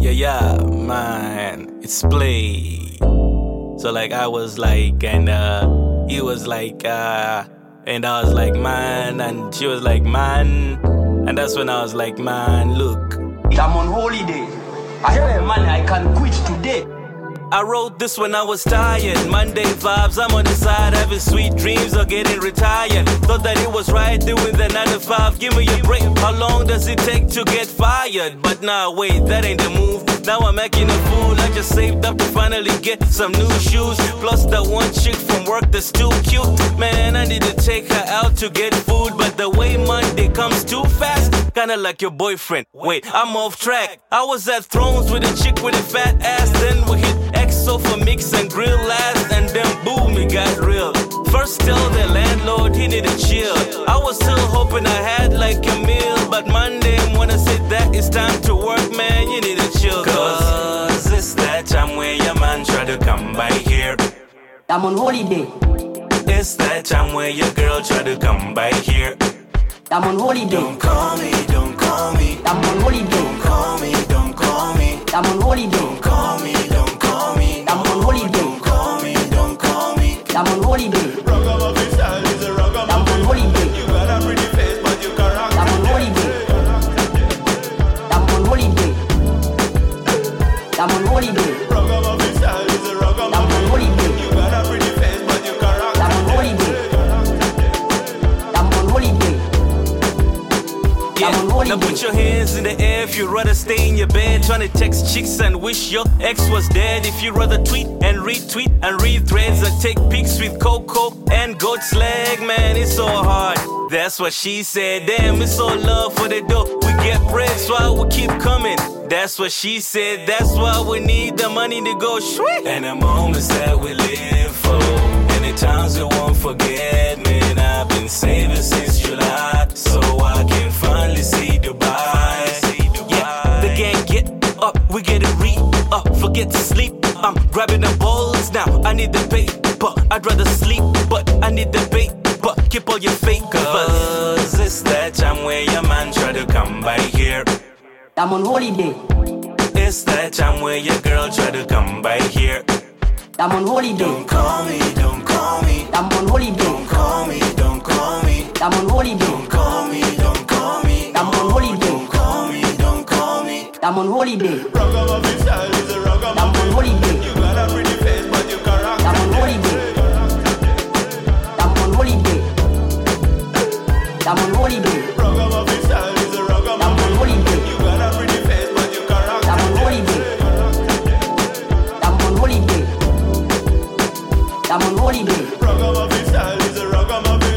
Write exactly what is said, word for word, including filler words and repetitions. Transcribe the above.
Yeah, yeah, man, it's Play. So like I was like, and uh, he was like, uh, and I was like, man, and she was like, man, and that's when I was like, man, look, I'm on holiday. I have money, I can quit today. I wrote this when I was tired. Monday vibes, I'm on the side having sweet dreams of getting retired. Thought that it was right doing the nine to five. Give me a break, how long does it take to get fired? But nah, wait, that ain't the move. Now I'm acting a fool. I just saved up to finally get some new shoes. Plus that one chick from work that's too cute. Man, I need to take her out to get food. But the way Monday comes too fast, kinda like your boyfriend. Wait, I'm off track. I was at Thrones with a chick with a fat ass. Then we hit X O for mix and grill last, and then boom, it got real. First tell the landlord he need to chill. I was still hoping I had like a meal, but Monday when I said that it's time to work, man, you need to chill. Cause it's that time where your man try to come by here. I'm on holiday. It's that time where your girl try to come by here. I'm on holiday. Don't call me, don't call me. I'm on holiday. Don't call me, don't call me. I'm on holiday. Don't call me, don't call me. I'm on holiday. Don't call me, don't call me. I'm on holiday. Ragamuffin style is a ragamuffin. I'm on holiday. You got a pretty face, but you can't rock. I'm on holiday. I'm on holiday. I'm on holiday. Ragamuffin style is a ragamuffin. I'm on holiday. You got a pretty face, but you can't rock. I'm on holiday. I'm on holiday. Yeah, now put your hands in the air if you'd rather stay in your bed trying to text chicks and wish your ex was dead. If you'd rather tweet and retweet and read threads and take pics with Coco and Goat's leg, man, it's so hard. That's what she said. Damn, it's so love for the dough. We get bread, so I will keep coming. That's what she said. That's why we need the money to go sweet. And the moments that we live for, and the times we won't forget, man, I've been saving since July, so I can finally see Dubai. Yeah, the gang get up, we get it re up. Forget to sleep, I'm grabbing the balls now. I need the paper, I'd rather sleep, but I need the paper. Keep all your fake covers. It's that time where your man try to come by here. I'm on holiday. It's that time where your girl try to come by here. I'm on holiday. Don't call me, don't call me. I'm on holiday. Don't call me, don't call me. I'm on holiday. Don't call me, don't call me. I'm on holiday. Don't call me, don't call me. I'm on holiday. Ragamuffin style is a ragamuffin. I'm on holiday. You got a pretty face, but you can't rock. I'm on holiday. I'm on holiday. I'm on holiday. Ragamuffin style is a ragamuffin. I'm on holiday. You got a pretty face, but you can't rock. I'm on holiday. I'm on holiday. I'm on holiday. Ragamuffin style is a ragamuffin.